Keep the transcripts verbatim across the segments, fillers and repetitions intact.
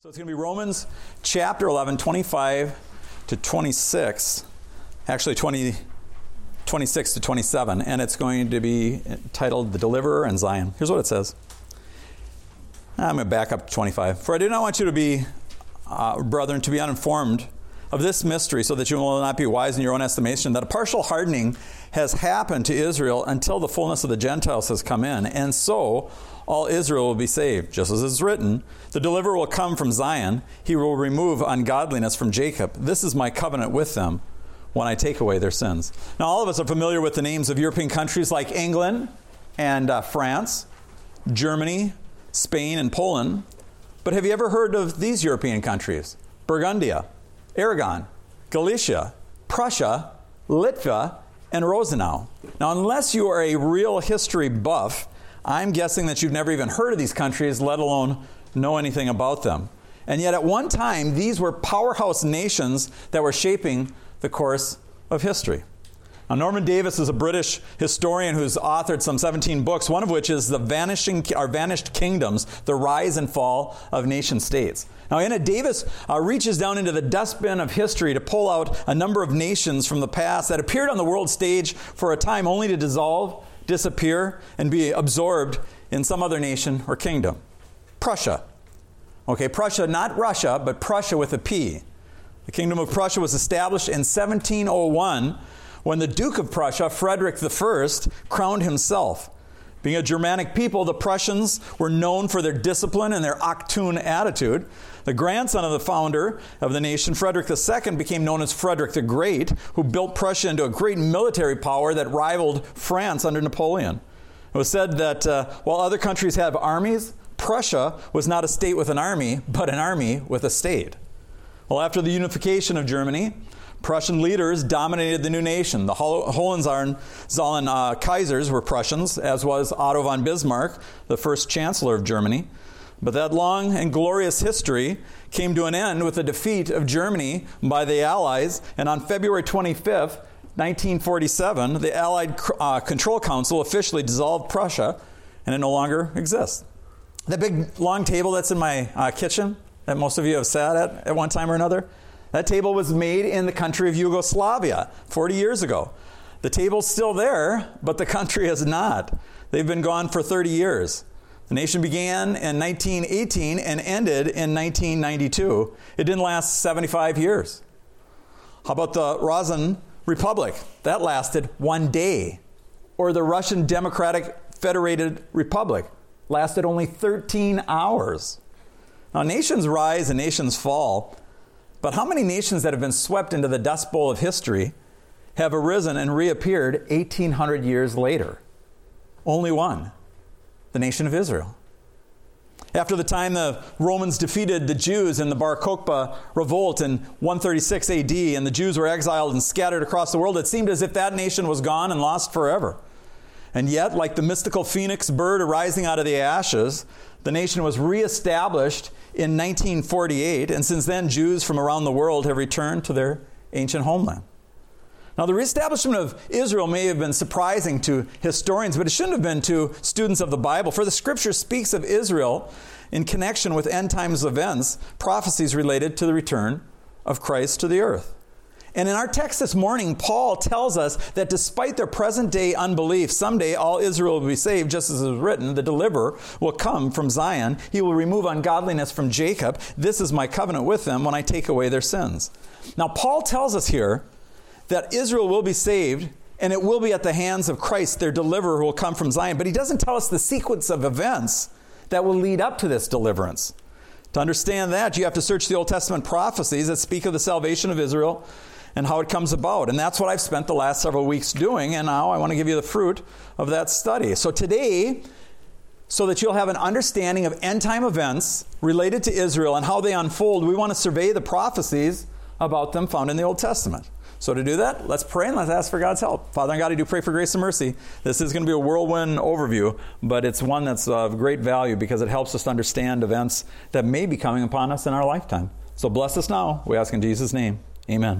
So it's going to be Romans chapter eleven, twenty-five to twenty-six, actually twenty, twenty-six to twenty-seven, and it's going to be titled The Deliverer and Zion. Here's what it says. I'm going to back up to twenty-five. For I do not want you to be, uh, brethren, to be uninformed of this mystery, so that you will not be wise in your own estimation, that a partial hardening has happened to Israel until the fullness of the Gentiles has come in, and so all Israel will be saved. Just as it is written, the deliverer will come from Zion, he will remove ungodliness from Jacob. This is my covenant with them when I take away their sins. Now, all of us are familiar with the names of European countries like England and uh, France, Germany, Spain, and Poland. But have you ever heard of these European countries? Burgundia, Aragon, Galicia, Prussia, Litva, and Rosenau. Now, unless you are a real history buff, I'm guessing that you've never even heard of these countries, let alone know anything about them. And yet at one time, these were powerhouse nations that were shaping the course of history. Now, Norman Davis is a British historian who's authored some seventeen books, one of which is The Vanishing or Vanished Kingdoms, The Rise and Fall of Nation States. Now, in it, Davis uh, reaches down into the dustbin of history to pull out a number of nations from the past that appeared on the world stage for a time only to dissolve, disappear, and be absorbed in some other nation or kingdom. Prussia. Okay, Prussia, not Russia, but Prussia with a P. The Kingdom of Prussia was established in seventeen oh one when the Duke of Prussia, Frederick the First, crowned himself. Being a Germanic people, the Prussians were known for their discipline and their Achtung attitude. The grandson of the founder of the nation, Frederick the Second, became known as Frederick the Great, who built Prussia into a great military power that rivaled France under Napoleon. It was said that uh, while other countries have armies, Prussia was not a state with an army, but an army with a state. Well, after the unification of Germany, Prussian leaders dominated the new nation. The Hohenzollern uh, Kaisers were Prussians, as was Otto von Bismarck, the first chancellor of Germany. But that long and glorious history came to an end with the defeat of Germany by the Allies, and on February twenty-fifth, nineteen forty-seven, the Allied uh, Control Council officially dissolved Prussia, and it no longer exists. That big long table that's in my uh, kitchen that most of you have sat at at one time or another, that table was made in the country of Yugoslavia forty years ago. The table's still there, but the country is not. They've been gone for thirty years. The nation began in nineteen eighteen and ended in nineteen ninety-two. It didn't last seventy-five years. How about the Razan Republic? That lasted one day. Or the Russian Democratic Federated Republic lasted only thirteen hours. Now, nations rise and nations fall. But how many nations that have been swept into the dust bowl of history have arisen and reappeared eighteen hundred years later? Only one, the nation of Israel. After the time the Romans defeated the Jews in the Bar Kokhba revolt in one thirty-six A D, and the Jews were exiled and scattered across the world, it seemed as if that nation was gone and lost forever. And yet, like the mystical phoenix bird arising out of the ashes, the nation was reestablished in nineteen forty-eight, and since then, Jews from around the world have returned to their ancient homeland. Now, the reestablishment of Israel may have been surprising to historians, but it shouldn't have been to students of the Bible, for the Scripture speaks of Israel in connection with end times events, prophecies related to the return of Christ to the earth. And in our text this morning, Paul tells us that despite their present-day unbelief, someday all Israel will be saved, just as it is written, the deliverer will come from Zion. He will remove ungodliness from Jacob. This is my covenant with them when I take away their sins. Now, Paul tells us here that Israel will be saved, and it will be at the hands of Christ, their deliverer, who will come from Zion. But he doesn't tell us the sequence of events that will lead up to this deliverance. To understand that, you have to search the Old Testament prophecies that speak of the salvation of Israel and how it comes about. And that's what I've spent the last several weeks doing, and now I want to give you the fruit of that study. So today, so that you'll have an understanding of end-time events related to Israel and how they unfold, we want to survey the prophecies about them found in the Old Testament. So to do that, let's pray and let's ask for God's help. Father and God, I do pray for grace and mercy. This is going to be a whirlwind overview, but it's one that's of great value because it helps us to understand events that may be coming upon us in our lifetime. So bless us now, we ask in Jesus' name. Amen.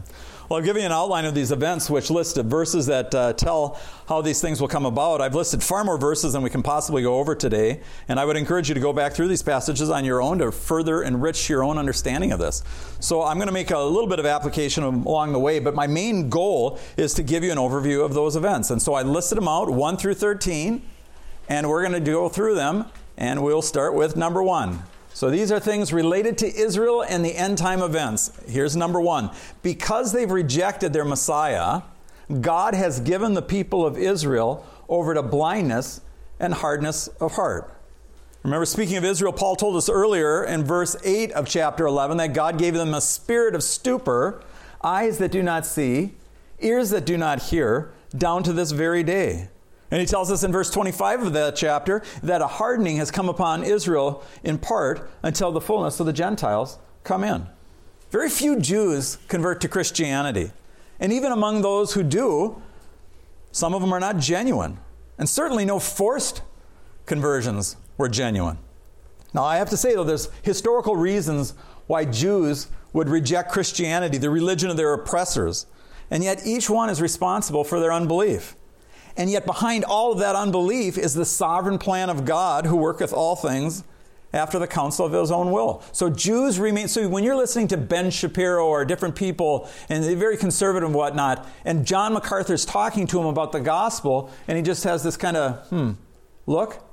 Well, I'll give you an outline of these events, which list of verses that uh, tell how these things will come about. I've listed far more verses than we can possibly go over today, and I would encourage you to go back through these passages on your own to further enrich your own understanding of this. So I'm going to make a little bit of application along the way, but my main goal is to give you an overview of those events. And so I listed them out, one through thirteen, and we're going to go through them, and we'll start with number one. So these are things related to Israel and the end time events. Here's number one. Because they've rejected their Messiah, God has given the people of Israel over to blindness and hardness of heart. Remember, speaking of Israel, Paul told us earlier in verse eight of chapter eleven that God gave them a spirit of stupor, eyes that do not see, ears that do not hear, down to this very day. And he tells us in verse twenty-five of that chapter that a hardening has come upon Israel in part until the fullness of the Gentiles come in. Very few Jews convert to Christianity. And even among those who do, some of them are not genuine. And certainly no forced conversions were genuine. Now, I have to say, though, there's historical reasons why Jews would reject Christianity, the religion of their oppressors. And yet each one is responsible for their unbelief. And yet behind all of that unbelief is the sovereign plan of God who worketh all things after the counsel of his own will. So Jews remain, so when you're listening to Ben Shapiro or different people, and they're very conservative and whatnot, and John MacArthur's talking to him about the gospel, and he just has this kind of, hmm, look,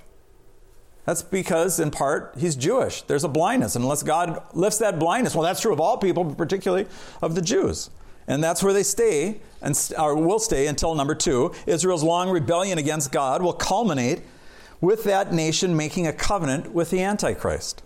that's because, in part, he's Jewish. There's a blindness. And unless God lifts that blindness, well, that's true of all people, but particularly of the Jews. And that's where they stay, and or will stay until number two. Israel's long rebellion against God will culminate with that nation making a covenant with the Antichrist.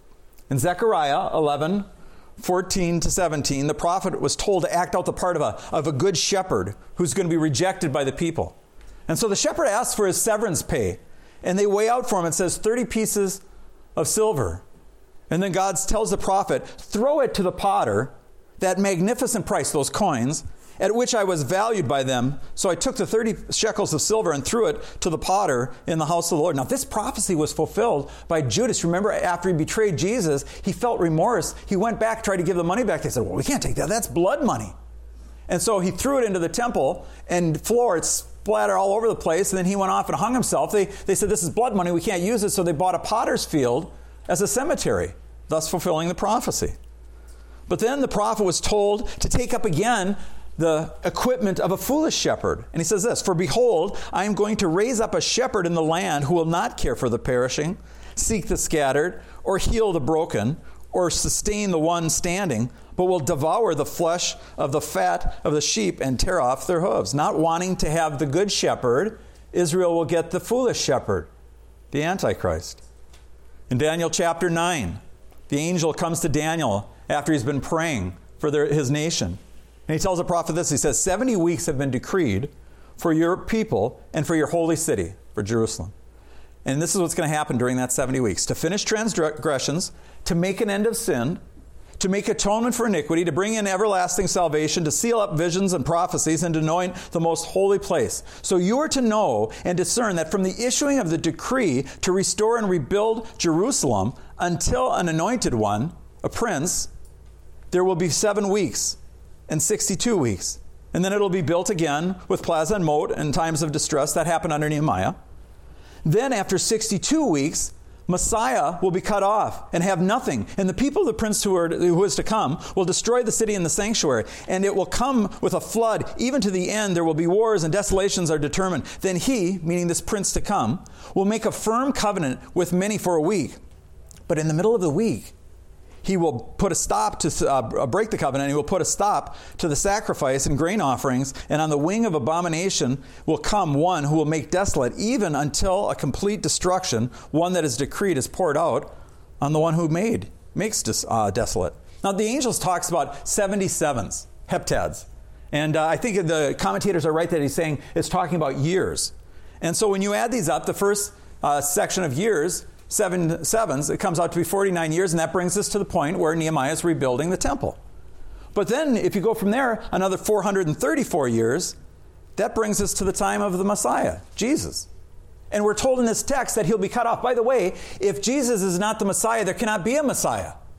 In Zechariah eleven, fourteen to seventeen, the prophet was told to act out the part of a, of a good shepherd who's going to be rejected by the people. And so the shepherd asks for his severance pay, and they weigh out for him and says thirty pieces of silver. And then God tells the prophet, throw it to the potter, that magnificent price, those coins, at which I was valued by them. So I took the thirty shekels of silver and threw it to the potter in the house of the Lord. Now, this prophecy was fulfilled by Judas. Remember, after he betrayed Jesus, he felt remorse. He went back, tried to give the money back. They said, well, we can't take that. That's blood money. And so he threw it into the temple, and floor, it splattered all over the place, and then he went off and hung himself. They, they said, this is blood money. We can't use it. So they bought a potter's field as a cemetery, thus fulfilling the prophecy. But then the prophet was told to take up again the equipment of a foolish shepherd. And he says this, for behold, I am going to raise up a shepherd in the land who will not care for the perishing, seek the scattered, or heal the broken, or sustain the one standing, but will devour the flesh of the fat of the sheep and tear off their hooves. Not wanting to have the good shepherd, Israel will get the foolish shepherd, the Antichrist. In Daniel chapter nine, the angel comes to Daniel after he's been praying for their, his nation. And he tells the prophet this. He says, seventy weeks have been decreed for your people and for your holy city, for Jerusalem. And this is what's going to happen during that seventy weeks. To finish transgressions, to make an end of sin, to make atonement for iniquity, to bring in everlasting salvation, to seal up visions and prophecies, and to anoint the most holy place. So you are to know and discern that from the issuing of the decree to restore and rebuild Jerusalem until an anointed one, a prince, there will be seven weeks and sixty-two weeks. And then it'll be built again with plaza and moat in times of distress. That happened under Nehemiah. Then after sixty-two weeks, Messiah will be cut off and have nothing. And the people of the prince who, are, who is to come will destroy the city and the sanctuary. And it will come with a flood. Even to the end, there will be wars and desolations are determined. Then he, meaning this prince to come, will make a firm covenant with many for a week. But in the middle of the week, he will put a stop to uh, break the covenant. He will put a stop to the sacrifice and grain offerings. And on the wing of abomination will come one who will make desolate, even until a complete destruction, one that is decreed is poured out on the one who made, makes des- uh, desolate. Now, the angels talks about seventy-sevens, heptads. And uh, I think the commentators are right that he's saying it's talking about years. And so when you add these up, the first uh, section of years, seven sevens, it comes out to be forty-nine years, and that brings us to the point where Nehemiah is rebuilding the temple. But then, if you go from there, another four hundred thirty-four years, that brings us to the time of the Messiah, Jesus. And we're told in this text that he'll be cut off. By the way, if Jesus is not the Messiah, there cannot be a Messiah.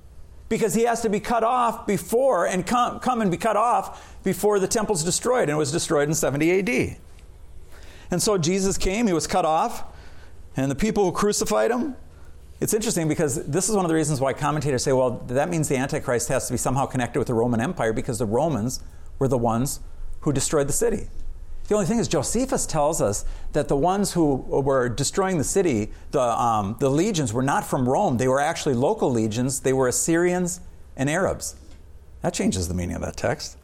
because he has to be cut off before and come, come and be cut off before the temple's destroyed. And it was destroyed in seventy A D. And so Jesus came, he was cut off, and the people who crucified him, it's interesting because this is one of the reasons why commentators say, well, that means the Antichrist has to be somehow connected with the Roman Empire because the Romans were the ones who destroyed the city. The only thing is Josephus tells us that the ones who were destroying the city, the, um, the legions, were not from Rome. They were actually local legions. They were Assyrians and Arabs. That changes the meaning of that text.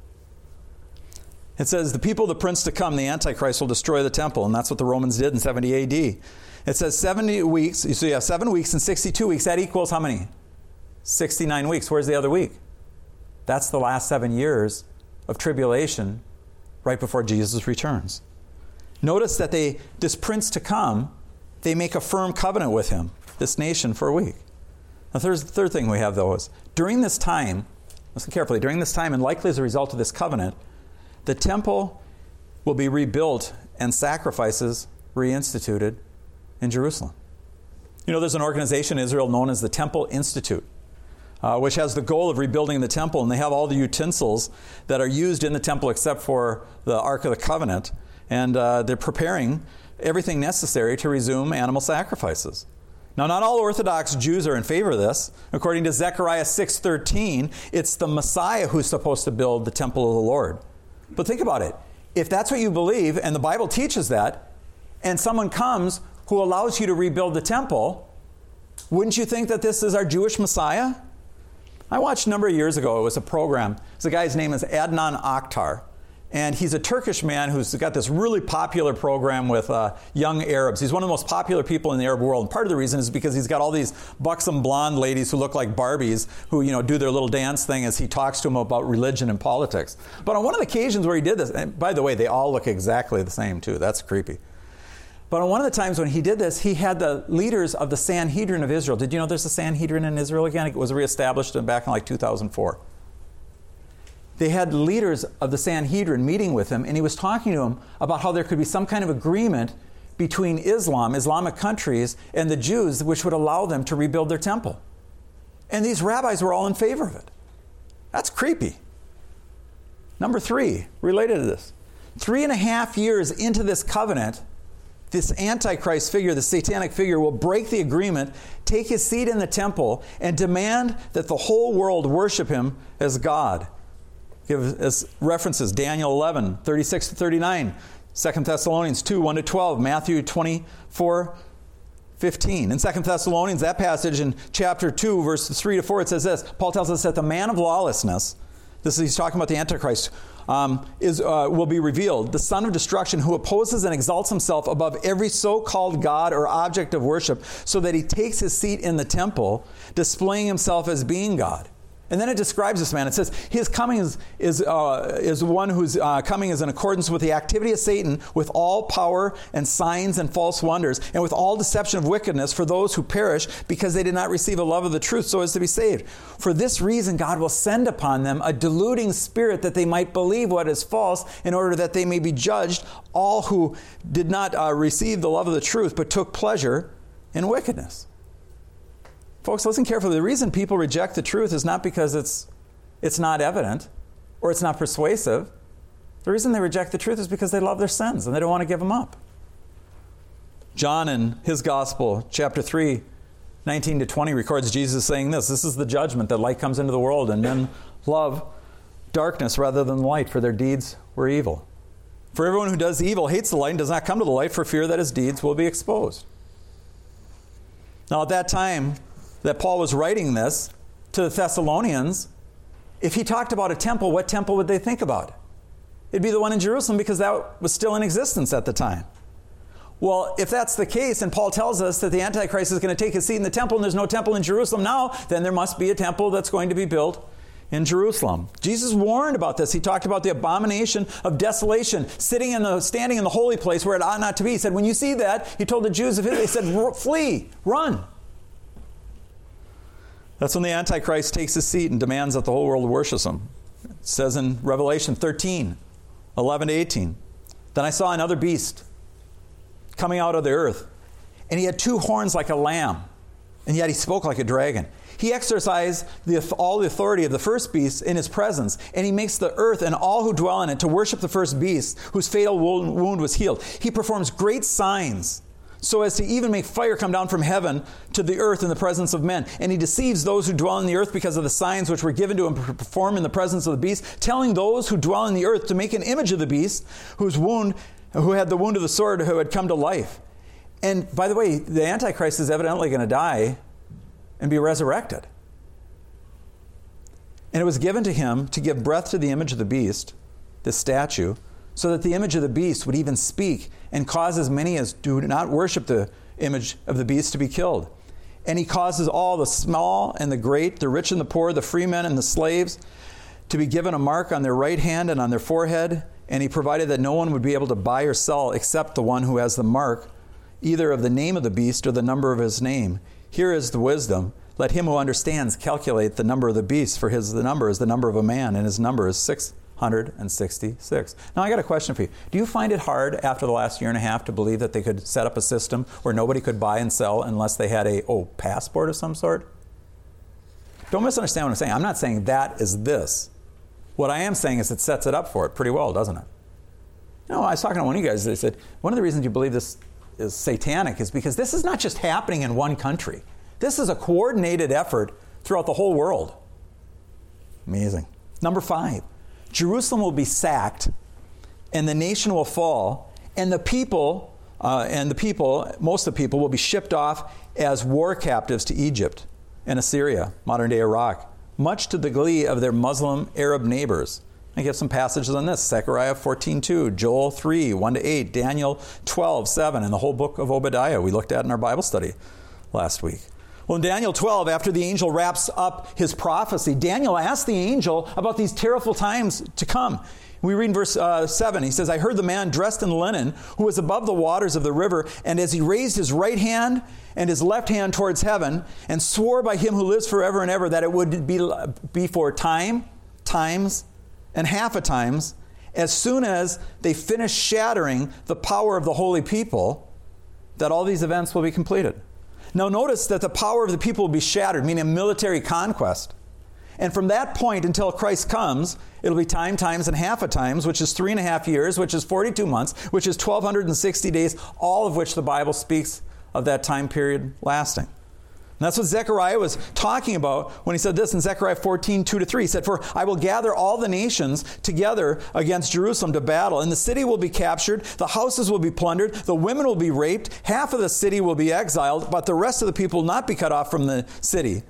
It says, the people of the prince to come, the Antichrist, will destroy the temple. And that's what the Romans did in seventy A D. It says seventy weeks. So you have seven weeks and sixty-two weeks. That equals how many? sixty-nine weeks. Where's the other week? That's the last seven years of tribulation right before Jesus returns. Notice that they, this prince to come, they make a firm covenant with him, this nation, for a week. The third, the third thing we have, though, is during this time, listen carefully, during this time, and likely as a result of this covenant, the temple will be rebuilt and sacrifices reinstituted in Jerusalem. You know, there's an organization in Israel known as the Temple Institute, uh, which has the goal of rebuilding the temple, and they have all the utensils that are used in the temple except for the Ark of the Covenant, and uh, they're preparing everything necessary to resume animal sacrifices. Now, not all Orthodox Jews are in favor of this. According to Zechariah six thirteen, it's the Messiah who's supposed to build the temple of the Lord. But think about it. If that's what you believe, and the Bible teaches that, and someone comes who allows you to rebuild the temple, wouldn't you think that this is our Jewish Messiah? I watched a number of years ago, it was a program. The guy's name is Adnan Akhtar. And he's a Turkish man who's got this really popular program with uh, young Arabs. He's one of the most popular people in the Arab world. And part of the reason is because he's got all these buxom blonde ladies who look like Barbies who, you know, do their little dance thing as he talks to them about religion and politics. But on one of the occasions where he did this, and by the way, they all look exactly the same too. That's creepy. But on one of the times when he did this, he had the leaders of the Sanhedrin of Israel. Did you know there's a Sanhedrin in Israel again? It was reestablished back in like two thousand four. They had leaders of the Sanhedrin meeting with him, and he was talking to them about how there could be some kind of agreement between Islam, Islamic countries, and the Jews, which would allow them to rebuild their temple. And these rabbis were all in favor of it. That's creepy. Number three, related to this. Three and a half years into this covenant, this Antichrist figure, the satanic figure, will break the agreement, take his seat in the temple, and demand that the whole world worship him as God. Give us references, Daniel eleven, thirty-six to thirty-nine, Second Thessalonians two, one to twelve, Matthew twenty-four, fifteen. In Second Thessalonians, that passage in chapter two, verses three to four, it says this. Paul tells us that the man of lawlessness, this is, he's talking about the Antichrist, um, is uh, will be revealed, the son of destruction, who opposes and exalts himself above every so-called God or object of worship, so that he takes his seat in the temple, displaying himself as being God. And then it describes this man. It says, his coming is, is, uh, is one whose uh, coming is in accordance with the activity of Satan, with all power and signs and false wonders, and with all deception of wickedness for those who perish, because they did not receive a love of the truth so as to be saved. For this reason, God will send upon them a deluding spirit, that they might believe what is false, in order that they may be judged, all who did not uh, receive the love of the truth, but took pleasure in wickedness. Folks, listen carefully. The reason people reject the truth is not because it's it's not evident or it's not persuasive. The reason they reject the truth is because they love their sins and they don't want to give them up. John in his gospel, chapter three, nineteen to twenty, records Jesus saying this. This is the judgment, that light comes into the world, and men love darkness rather than light, for their deeds were evil. For everyone who does evil hates the light and does not come to the light, for fear that his deeds will be exposed. Now at that time that Paul was writing this to the Thessalonians, if he talked about a temple, what temple would they think about? It'd be the one in Jerusalem, because that was still in existence at the time. Well, if that's the case, and Paul tells us that the Antichrist is going to take his seat in the temple, and there's no temple in Jerusalem now, then there must be a temple that's going to be built in Jerusalem. Jesus warned about this. He talked about the abomination of desolation, sitting in the, standing in the holy place where it ought not to be. He said, when you see that, he told the Jews of Israel, he said, flee, run. That's when the Antichrist takes his seat and demands that the whole world worships him. It says in Revelation thirteen, eleven to eighteen, then I saw another beast coming out of the earth, and he had two horns like a lamb, and yet he spoke like a dragon. He exercised the, all the authority of the first beast in his presence, and he makes the earth and all who dwell in it to worship the first beast, whose fatal wound was healed. He performs great signs, so as to even make fire come down from heaven to the earth in the presence of men. And he deceives those who dwell in the earth because of the signs which were given to him to perform in the presence of the beast, telling those who dwell in the earth to make an image of the beast, whose wound, who had the wound of the sword, who had come to life. And by the way, the Antichrist is evidently going to die and be resurrected. And it was given to him to give breath to the image of the beast, this statue, so that the image of the beast would even speak and cause as many as do not worship the image of the beast to be killed. And he causes all, the small and the great, the rich and the poor, the free men and the slaves, to be given a mark on their right hand and on their forehead. And he provided that no one would be able to buy or sell except the one who has the mark, either of the name of the beast or the number of his name. Here is the wisdom. Let him who understands calculate the number of the beast, for his the number is the number of a man, and his number is six hundred sixty-six. Now, I got a question for you. Do you find it hard after the last year and a half to believe that they could set up a system where nobody could buy and sell unless they had a, oh, passport of some sort? Don't misunderstand what I'm saying. I'm not saying that is this. What I am saying is it sets it up for it pretty well, doesn't it? No, I was talking to one of you guys. They said, one of the reasons you believe this is satanic is because this is not just happening in one country. This is a coordinated effort throughout the whole world. Amazing. Number five, Jerusalem will be sacked, and the nation will fall, and the people, uh, and the people, most of the people, will be shipped off as war captives to Egypt and Assyria, modern-day Iraq, much to the glee of their Muslim Arab neighbors. I give some passages on this. Zechariah fourteen two, Joel three, one to eight, Daniel twelve seven, and the whole book of Obadiah we looked at in our Bible study last week. Well, in Daniel twelve, after the angel wraps up his prophecy, Daniel asks the angel about these terrible times to come. We read in verse uh, seven, he says, I heard the man dressed in linen who was above the waters of the river, and as he raised his right hand and his left hand towards heaven, and swore by him who lives forever and ever that it would be, be for time, times, and half a times, as soon as they finish shattering the power of the holy people, that all these events will be completed. Now notice that the power of the people will be shattered, meaning military conquest. And from that point until Christ comes, it'll be time, times, and half a times, which is three and a half years, which is forty-two months, which is twelve sixty days, all of which the Bible speaks of that time period lasting. And that's what Zechariah was talking about when he said this in Zechariah fourteen two to three. He said, for I will gather all the nations together against Jerusalem to battle, and the city will be captured, the houses will be plundered, the women will be raped, half of the city will be exiled, but the rest of the people will not be cut off from the city.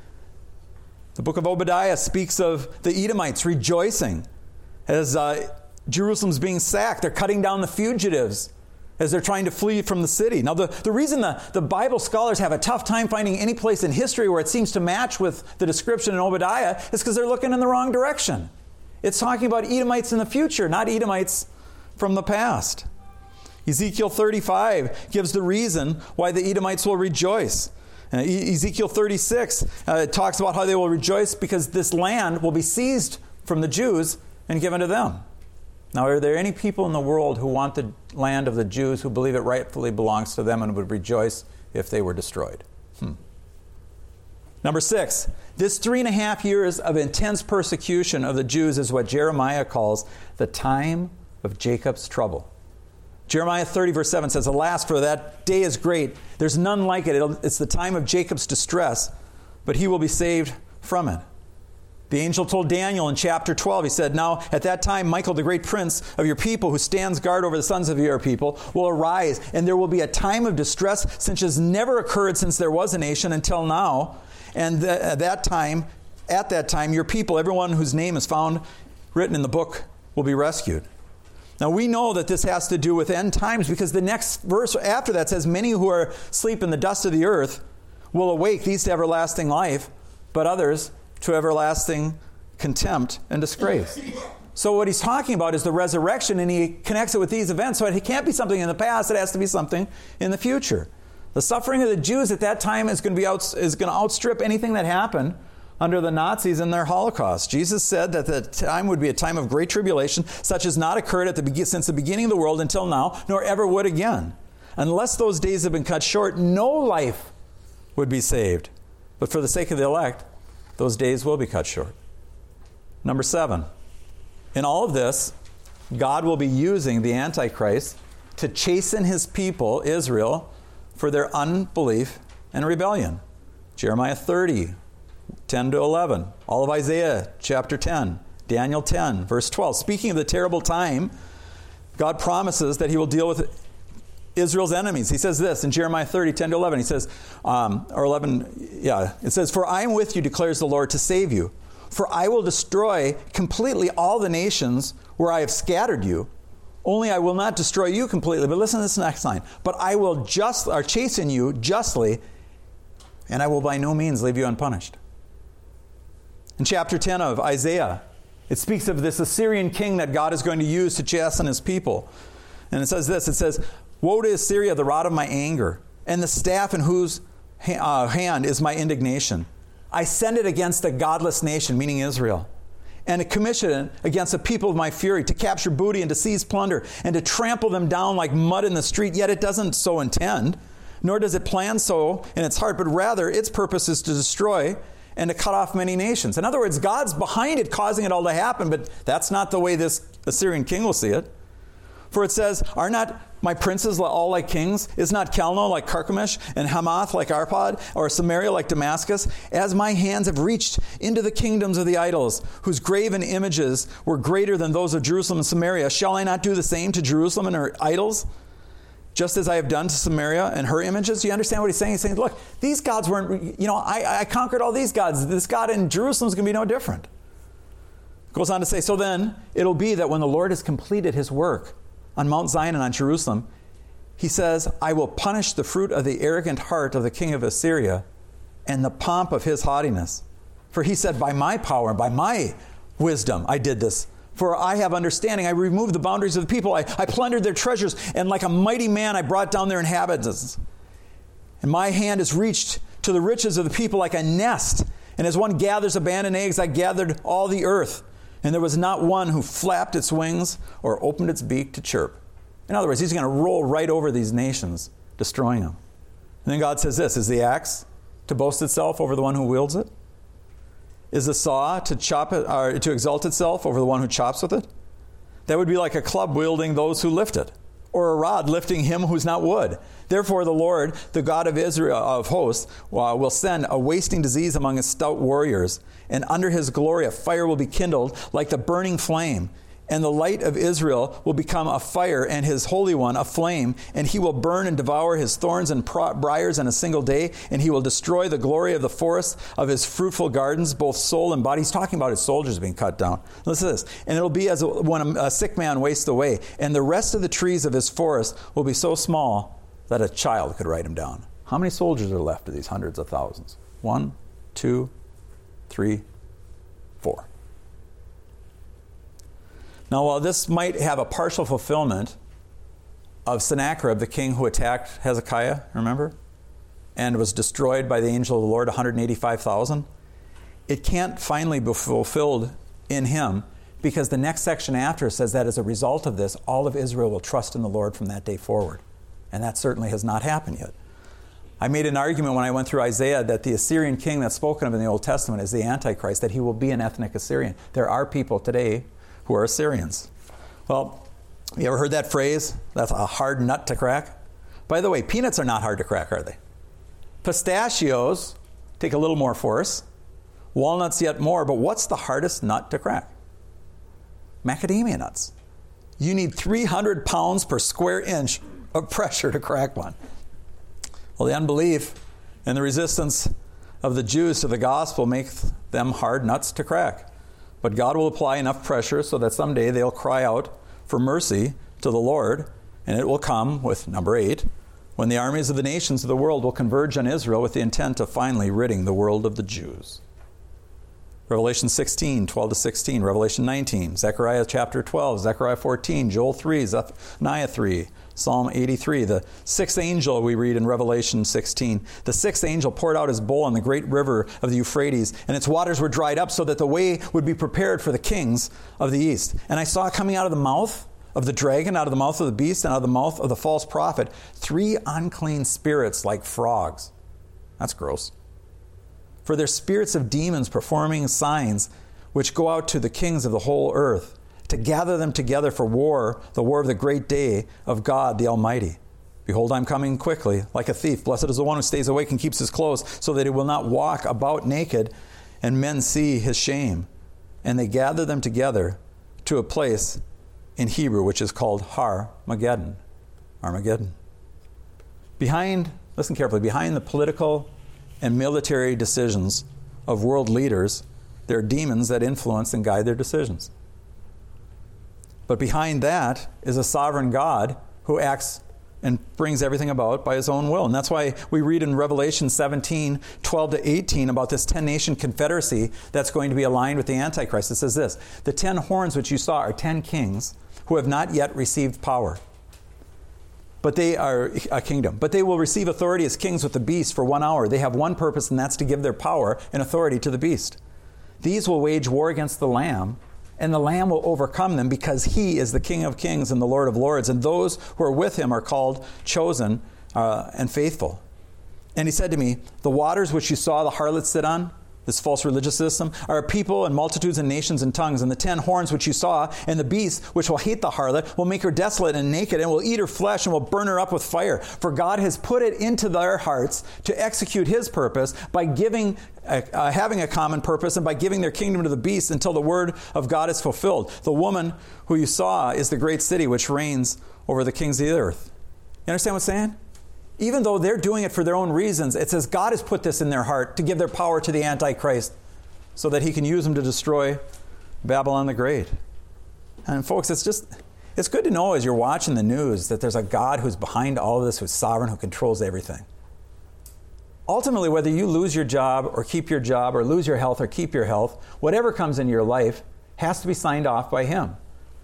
The book of Obadiah speaks of the Edomites rejoicing as uh, Jerusalem's being sacked. They're cutting down the fugitives as they're trying to flee from the city. Now, the, the reason the, the Bible scholars have a tough time finding any place in history where it seems to match with the description in Obadiah is because they're looking in the wrong direction. It's talking about Edomites in the future, not Edomites from the past. Ezekiel thirty-five gives the reason why the Edomites will rejoice. Uh, e- Ezekiel thirty-six uh, talks about how they will rejoice because this land will be seized from the Jews and given to them. Now, are there any people in the world who want the land of the Jews who believe it rightfully belongs to them and would rejoice if they were destroyed? Hmm. Number six, this three and a half years of intense persecution of the Jews is what Jeremiah calls the time of Jacob's trouble. Jeremiah thirty verse seven says, alas, for that day is great. There's none like it. It'll, it's the time of Jacob's distress, but he will be saved from it. The angel told Daniel in chapter twelve, he said, now at that time, Michael, the great prince of your people who stands guard over the sons of your people, will arise, and there will be a time of distress such as never occurred since there was a nation until now. And th- at that time, at that time, your people, everyone whose name is found written in the book, will be rescued. Now we know that this has to do with end times because the next verse after that says, many who are asleep in the dust of the earth will awake, these to everlasting life, but others to everlasting contempt and disgrace. So what he's talking about is the resurrection, and he connects it with these events. So it can't be something in the past, it has to be something in the future. The suffering of the Jews at that time is going to be out, is going to outstrip anything that happened under the Nazis in their Holocaust. Jesus said that the time would be a time of great tribulation, such as not occurred at the since the beginning of the world until now, nor ever would again. Unless those days have been cut short, no life would be saved. But for the sake of the elect, those days will be cut short. Number seven, in all of this, God will be using the Antichrist to chasten his people, Israel, for their unbelief and rebellion. Jeremiah thirty, ten to eleven. All of Isaiah chapter ten. Daniel ten, verse twelve. Speaking of the terrible time, God promises that he will deal with Israel's enemies. He says this in Jeremiah thirty, ten to eleven. He says, um, or eleven, yeah. It says, "For I am with you, declares the Lord, to save you. For I will destroy completely all the nations where I have scattered you. Only I will not destroy you completely." But listen to this next line. "But I will just, or chasten you justly, and I will by no means leave you unpunished." In chapter ten of Isaiah, it speaks of this Assyrian king that God is going to use to chasten his people. And it says this, it says, "Woe to Assyria, the rod of my anger, and the staff in whose uh, hand is my indignation. I send it against a godless nation," meaning Israel, "and a commission against the people of my fury, to capture booty and to seize plunder, and to trample them down like mud in the street. Yet it doesn't so intend, nor does it plan so in its heart, but rather its purpose is to destroy and to cut off many nations." In other words, God's behind it, causing it all to happen, but that's not the way this Assyrian king will see it. For it says, "Are not my princes all like kings? Is not Calno like Carchemish, and Hamath like Arpad, or Samaria like Damascus? As my hands have reached into the kingdoms of the idols, whose graven images were greater than those of Jerusalem and Samaria, shall I not do the same to Jerusalem and her idols, just as I have done to Samaria and her images?" Do you understand what he's saying? He's saying, look, these gods weren't, you know, I, I conquered all these gods. This God in Jerusalem is going to be no different. Goes on to say, "So then it'll be that when the Lord has completed his work on Mount Zion and on Jerusalem, he says, I will punish the fruit of the arrogant heart of the king of Assyria and the pomp of his haughtiness. For he said, by my power, by my wisdom, I did this. For I have understanding. I removed the boundaries of the people. I, I plundered their treasures. And like a mighty man, I brought down their inhabitants. And my hand has reached to the riches of the people like a nest. And as one gathers abandoned eggs, I gathered all the earth. And there was not one who flapped its wings or opened its beak to chirp." In other words, he's going to roll right over these nations, destroying them. And then God says this, "Is the axe to boast itself over the one who wields it? Is the saw to chop it, or to exalt itself over the one who chops with it? That would be like a club wielding those who lift it, or a rod lifting him who's not wood. Therefore the Lord, the God of Israel of hosts, uh, will send a wasting disease among his stout warriors, and under his glory a fire will be kindled like the burning flame. And the light of Israel will become a fire, and his Holy One a flame, and he will burn and devour his thorns and briars in a single day, and he will destroy the glory of the forest of his fruitful gardens, both soul and body." He's talking about his soldiers being cut down. Listen to this. "And it'll be as when a sick man wastes away, and the rest of the trees of his forest will be so small that a child could write him down." How many soldiers are left of these hundreds of thousands? One, two, three, four. Now, while this might have a partial fulfillment of Sennacherib, the king who attacked Hezekiah, remember, and was destroyed by the angel of the Lord, one hundred eighty-five thousand, it can't finally be fulfilled in him, because the next section after says that as a result of this, all of Israel will trust in the Lord from that day forward. And that certainly has not happened yet. I made an argument when I went through Isaiah that the Assyrian king that's spoken of in the Old Testament is the Antichrist, that he will be an ethnic Assyrian. There are people today who are Assyrians. Well, you ever heard that phrase? That's a hard nut to crack. By the way, peanuts are not hard to crack, are they? Pistachios take a little more force. Walnuts yet more. But what's the hardest nut to crack? Macadamia nuts. You need three hundred pounds per square inch of pressure to crack one. Well, the unbelief and the resistance of the Jews to the gospel make them hard nuts to crack. But God will apply enough pressure so that someday they'll cry out for mercy to the Lord, and it will come with number eight, when the armies of the nations of the world will converge on Israel with the intent of finally ridding the world of the Jews. Revelation sixteen, twelve to sixteen, Revelation nineteen, Zechariah chapter twelve, Zechariah fourteen, Joel three, Zephaniah three, Psalm eighty-three. The sixth angel we read in Revelation sixteen. The sixth angel poured out his bowl on the great river of the Euphrates, and its waters were dried up so that the way would be prepared for the kings of the east. And I saw coming out of the mouth of the dragon, out of the mouth of the beast, and out of the mouth of the false prophet, three unclean spirits like frogs. That's gross. for their spirits of demons performing signs, which go out to the kings of the whole earth, to gather them together for war, the war of the great day of God the Almighty. Behold, I'm coming quickly, like a thief. Blessed is the one who stays awake and keeps his clothes, so that he will not walk about naked, and men see his shame. And they gather them together to a place in Hebrew which is called Har-Mageddon. Armageddon. Behind, listen carefully, behind the political and military decisions of world leaders, there are demons that influence and guide their decisions. But behind that is a sovereign God who acts and brings everything about by his own will. And that's why we read in Revelation seventeen, twelve to eighteen about this ten-nation confederacy that's going to be aligned with the Antichrist. It says this: the ten horns which you saw are ten kings who have not yet received power, but they are a kingdom. But they will receive authority as kings with the beast for one hour. They have one purpose, and that's to give their power and authority to the beast. These will wage war against the Lamb, and the Lamb will overcome them, because he is the King of kings and the Lord of lords, and those who are with him are called chosen uh, and faithful. And he said to me, the waters which you saw the harlot sit on, this false religious system, are a people and multitudes and nations and tongues. And the ten horns which you saw, and the beast which will hate the harlot, will make her desolate and naked, and will eat her flesh, and will burn her up with fire. For God has put it into their hearts to execute his purpose by giving, uh, uh, having a common purpose, and by giving their kingdom to the beast until the word of God is fulfilled. The woman who you saw is the great city which reigns over the kings of the earth. You understand what I'm saying? Even though they're doing it for their own reasons, it says God has put this in their heart to give their power to the Antichrist so that he can use them to destroy Babylon the Great. And folks, it's just, it's good to know as you're watching the news that there's a God who's behind all of this, who's sovereign, who controls everything. Ultimately, whether you lose your job or keep your job, or lose your health or keep your health, whatever comes in your life has to be signed off by him.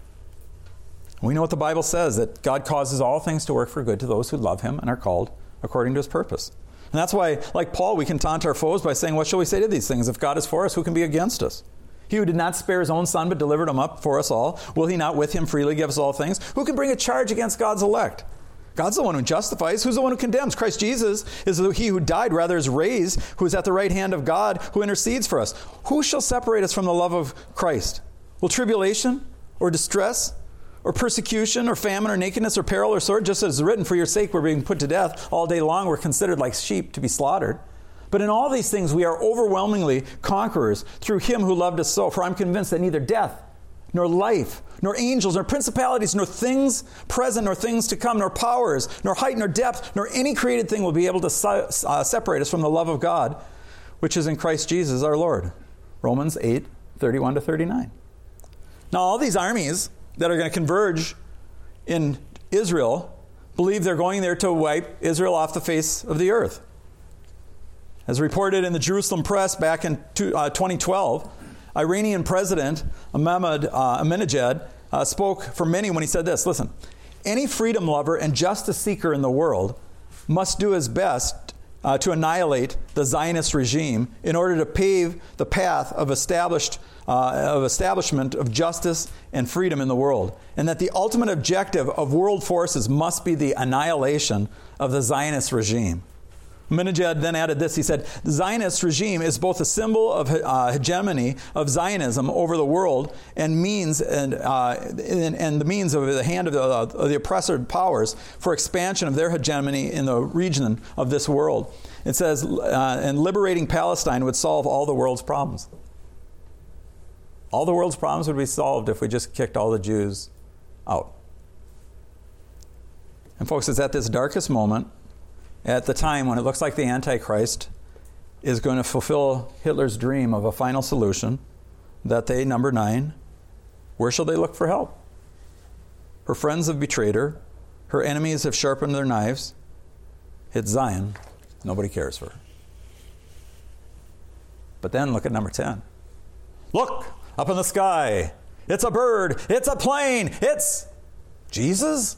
We know what the Bible says, that God causes all things to work for good to those who love him and are called according to his purpose. And that's why, like Paul, we can taunt our foes by saying, what shall we say to these things? If God is for us, who can be against us? He who did not spare his own son, but delivered him up for us all, will he not with him freely give us all things? Who can bring a charge against God's elect? God's the one who justifies. Who's the one who condemns? Christ Jesus is he who died, rather is raised, who is at the right hand of God, who intercedes for us. Who shall separate us from the love of Christ? Will tribulation or distress or persecution, or famine, or nakedness, or peril, or sword, just as is written, for your sake we're being put to death. All day long we're considered like sheep to be slaughtered. But in all these things we are overwhelmingly conquerors through him who loved us so. For I'm convinced that neither death, nor life, nor angels, nor principalities, nor things present, nor things to come, nor powers, nor height, nor depth, nor any created thing will be able to se- uh, separate us from the love of God, which is in Christ Jesus our Lord. Romans eight, thirty-one to thirty-nine. Now all these armies that are going to converge in Israel believe they're going there to wipe Israel off the face of the earth. As reported in the Jerusalem Press back in twenty twelve, Iranian President Ahmad uh, Ahmadinejad uh, spoke for many when he said this: listen, any freedom lover and justice seeker in the world must do his best uh, to annihilate the Zionist regime in order to pave the path of established Uh, of establishment of justice and freedom in the world, and that the ultimate objective of world forces must be the annihilation of the Zionist regime. Ahmadinejad then added this. He said, the Zionist regime is both a symbol of uh, hegemony of Zionism over the world and means and, uh, and, and the means of the hand of the, uh, of the oppressor powers for expansion of their hegemony in the region of this world. It says, uh, and liberating Palestine would solve all the world's problems. All the world's problems would be solved if we just kicked all the Jews out. And folks, it's at this darkest moment, at the time when it looks like the Antichrist is going to fulfill Hitler's dream of a final solution, that they, number nine, where shall they look for help? Her friends have betrayed her. Her enemies have sharpened their knives. It's Zion. Nobody cares for her. But then look at number ten. Look! Up in the sky. It's a bird. It's a plane. It's Jesus.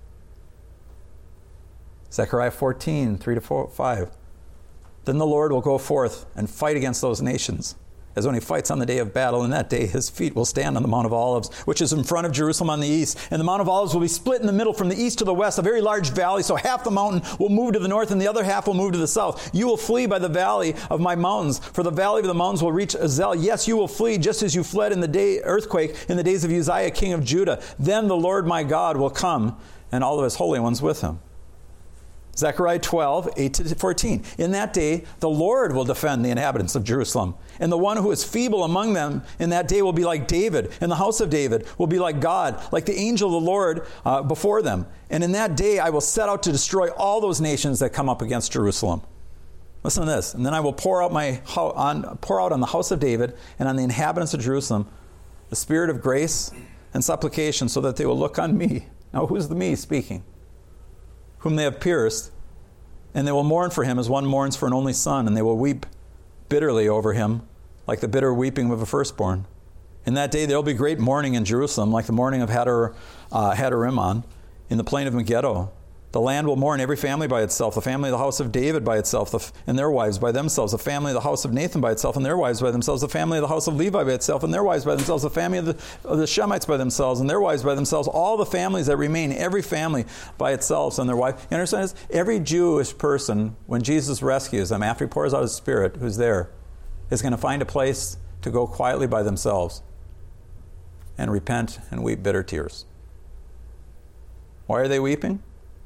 Zechariah fourteen, three to four, five. Then the Lord will go forth and fight against those nations as when he fights on the day of battle. In that day his feet will stand on the Mount of Olives, which is in front of Jerusalem on the east. And the Mount of Olives will be split in the middle from the east to the west, a very large valley. So half the mountain will move to the north and the other half will move to the south. You will flee by the valley of my mountains, for the valley of the mountains will reach Azel. Yes, you will flee just as you fled in the day earthquake in the days of Uzziah, king of Judah. Then the Lord my God will come, and all of his holy ones with him. Zechariah twelve, eight to fourteen. In that day, the Lord will defend the inhabitants of Jerusalem. And the one who is feeble among them in that day will be like David. And the house of David will be like God, like the angel of the Lord uh, before them. And in that day, I will set out to destroy all those nations that come up against Jerusalem. Listen to this. And then I will pour out my on pour out on the house of David and on the inhabitants of Jerusalem the spirit of grace and supplication, so that they will look on me. Now, who's the me speaking? Whom they have pierced, and they will mourn for him as one mourns for an only son, and they will weep bitterly over him, like the bitter weeping of a firstborn. In that day there will be great mourning in Jerusalem, like the mourning of Hadar, uh, Hadarimmon in the plain of Megiddo. The land will mourn, every family by itself, the family of the house of David by itself, the f- and their wives by themselves, the family of the house of Nathan by itself, and their wives by themselves, the family of the house of Levi by itself, and their wives by themselves, the family of the, of the Shemites by themselves, and their wives by themselves, all the families that remain, every family by itself and their wife. You understand this? Every Jewish person, when Jesus rescues them, after he pours out his Spirit, who's there, is going to find a place to go quietly by themselves and repent and weep bitter tears. Why are they weeping?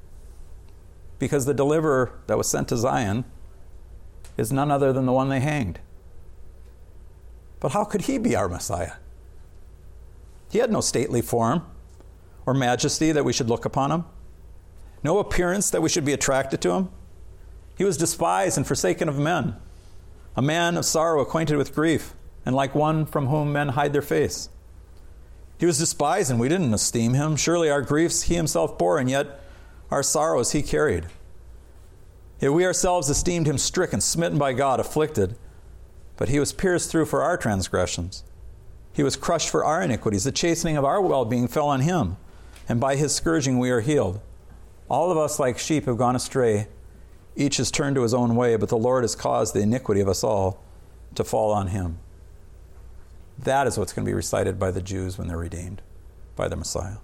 Because the deliverer that was sent to Zion is none other than the one they hanged. But how could he be our Messiah? He had no stately form or majesty that we should look upon him, no appearance that we should be attracted to him. He was despised and forsaken of men, a man of sorrow, acquainted with grief, and like one from whom men hide their face. He was despised, and we didn't esteem him. Surely our griefs he himself bore, and yet our sorrows he carried. Yet we ourselves esteemed him stricken, smitten by God, afflicted. But he was pierced through for our transgressions. He was crushed for our iniquities. The chastening of our well-being fell on him, and by his scourging we are healed. All of us like sheep have gone astray. Each has turned to his own way, but the Lord has caused the iniquity of us all to fall on him. That is what's going to be recited by the Jews when they're redeemed by the Messiah.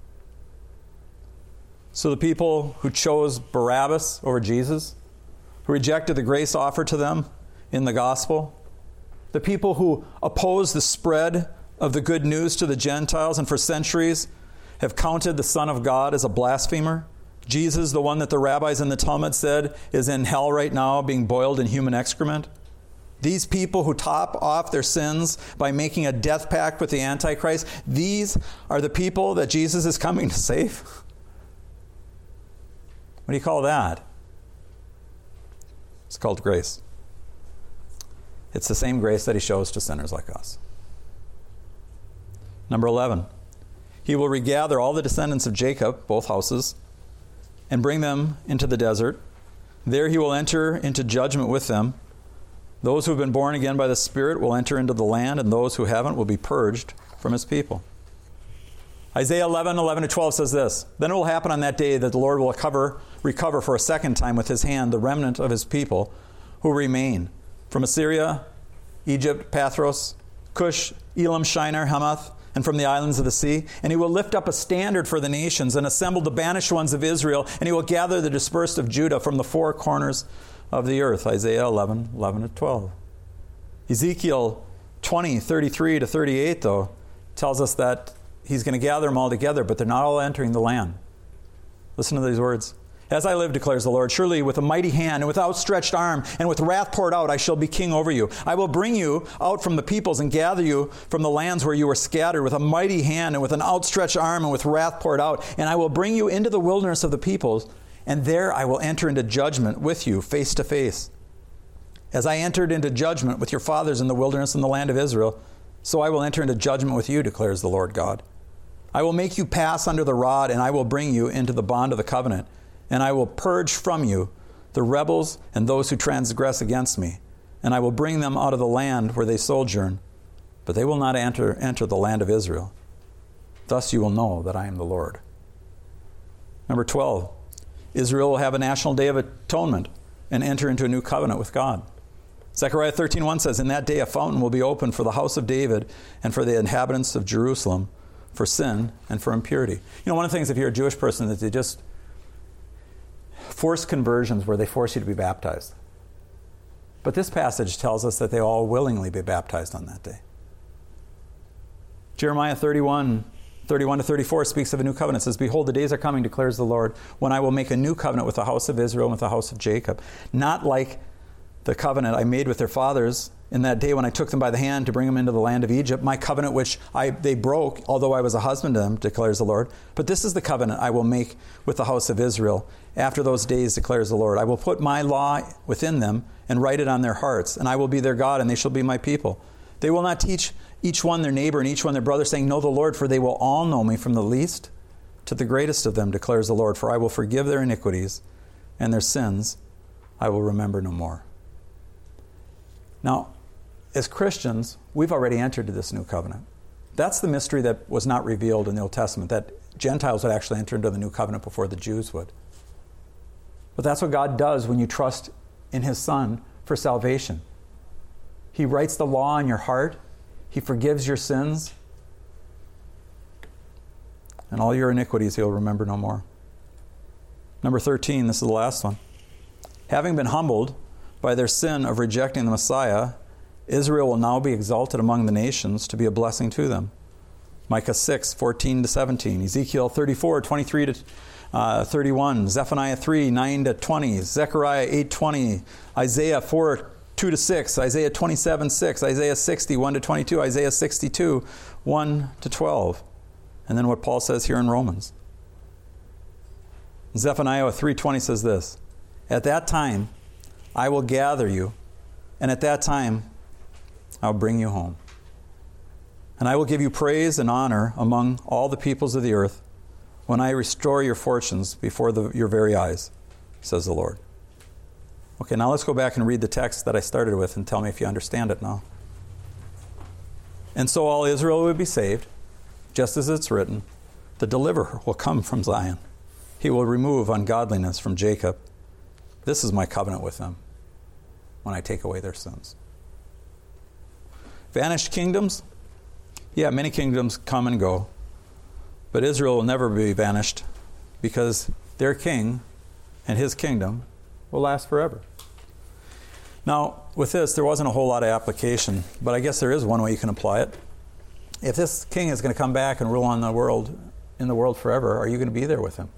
So the people who chose Barabbas over Jesus, who rejected the grace offered to them in the gospel, the people who opposed the spread of the good news to the Gentiles and for centuries have counted the Son of God as a blasphemer, Jesus, the one that the rabbis in the Talmud said is in hell right now being boiled in human excrement, these people who top off their sins by making a death pact with the Antichrist, these are the people that Jesus is coming to save? What do you call that? It's called grace. It's the same grace that he shows to sinners like us. Number eleven, he will regather all the descendants of Jacob, both houses, and bring them into the desert. There he will enter into judgment with them. Those who have been born again by the Spirit will enter into the land, and those who haven't will be purged from his people. Isaiah eleven, eleven to twelve says this, Then it will happen on that day that the Lord will recover, recover for a second time with his hand the remnant of his people who remain from Assyria, Egypt, Pathros, Cush, Elam, Shinar, Hamath, and from the islands of the sea. And he will lift up a standard for the nations and assemble the banished ones of Israel, and he will gather the dispersed of Judah from the four corners of the earth. Isaiah eleven, eleven to twelve. Ezekiel twenty, thirty-three to thirty-eight, though, tells us that he's going to gather them all together, but they're not all entering the land. Listen to these words. As I live, declares the Lord, surely with a mighty hand and with outstretched arm and with wrath poured out, I shall be king over you. I will bring you out from the peoples and gather you from the lands where you were scattered with a mighty hand and with an outstretched arm and with wrath poured out. And I will bring you into the wilderness of the peoples, and there I will enter into judgment with you face to face. As I entered into judgment with your fathers in the wilderness in the land of Israel, so I will enter into judgment with you, declares the Lord God. I will make you pass under the rod, and I will bring you into the bond of the covenant. And I will purge from you the rebels and those who transgress against me. And I will bring them out of the land where they sojourn, but they will not enter, enter the land of Israel. Thus you will know that I am the Lord. Number twelve, Israel will have a national day of atonement and enter into a new covenant with God. Zechariah thirteen one says, in that day a fountain will be opened for the house of David and for the inhabitants of Jerusalem, for sin and for impurity. You know, one of the things if you're a Jewish person that they just force conversions where they force you to be baptized. But this passage tells us that they all willingly be baptized on that day. Jeremiah thirty-one, thirty-one to thirty-four speaks of a new covenant. It says, behold, the days are coming, declares the Lord, when I will make a new covenant with the house of Israel and with the house of Jacob. Not like the covenant I made with their fathers in that day when I took them by the hand to bring them into the land of Egypt, my covenant which I, they broke, although I was a husband to them, declares the Lord. But this is the covenant I will make with the house of Israel after those days, declares the Lord. I will put my law within them and write it on their hearts, and I will be their God, and they shall be my people. They will not teach each one their neighbor and each one their brother, saying, know the Lord, for they will all know me from the least to the greatest of them, declares the Lord. For I will forgive their iniquities, and their sins I will remember no more. Now, as Christians, we've already entered this new covenant. That's the mystery that was not revealed in the Old Testament, that Gentiles would actually enter into the new covenant before the Jews would. But that's what God does when you trust in His Son for salvation. He writes the law in your heart. He forgives your sins. And all your iniquities He'll remember no more. Number thirteen, this is the last one. Having been humbled by their sin of rejecting the Messiah, Israel will now be exalted among the nations to be a blessing to them. Micah six, fourteen to seventeen. Ezekiel thirty-four, twenty-three to thirty-one. Zephaniah three, nine to twenty. Zechariah eight, twenty. Isaiah four, two to six. Isaiah twenty-seven, six. Isaiah sixty, one to twenty-two. Isaiah sixty-two, one to twelve. And then what Paul says here in Romans. Zephaniah three twenty says this, at that time I will gather you, and at that time I'll bring you home. And I will give you praise and honor among all the peoples of the earth when I restore your fortunes before the, your very eyes, says the Lord. Okay, now let's go back and read the text that I started with and tell me if you understand it now. And so all Israel will be saved, just as it's written, the deliverer will come from Zion. He will remove ungodliness from Jacob. This is my covenant with them when I take away their sins. Vanished kingdoms? Yeah, many kingdoms come and go. But Israel will never be vanished because their king and his kingdom will last forever. Now, with this, there wasn't a whole lot of application, but I guess there is one way you can apply it. If this king is going to come back and rule on the world, in the world forever, are you going to be there with him?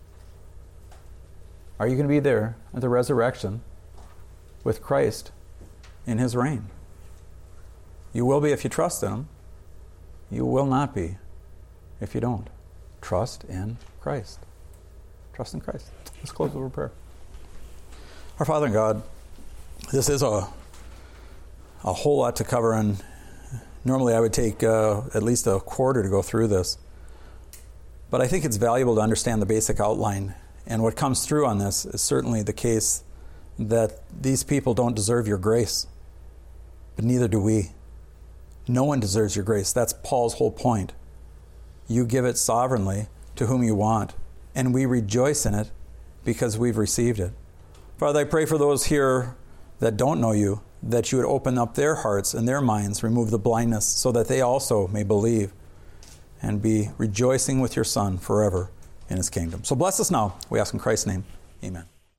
Are you going to be there at the resurrection with Christ in his reign? You will be if you trust in him. You will not be if you don't. Trust in Christ. Trust in Christ. Let's close with a prayer. Our Father in God, this is a a whole lot to cover, and normally I would take uh, at least a quarter to go through this. But I think it's valuable to understand the basic outline. And what comes through on this is certainly the case that these people don't deserve your grace, but neither do we. No one deserves your grace. That's Paul's whole point. You give it sovereignly to whom you want, and we rejoice in it because we've received it. Father, I pray for those here that don't know you, that you would open up their hearts and their minds, remove the blindness, so that they also may believe and be rejoicing with your Son forever in his kingdom. So bless us now, we ask in Christ's name. Amen.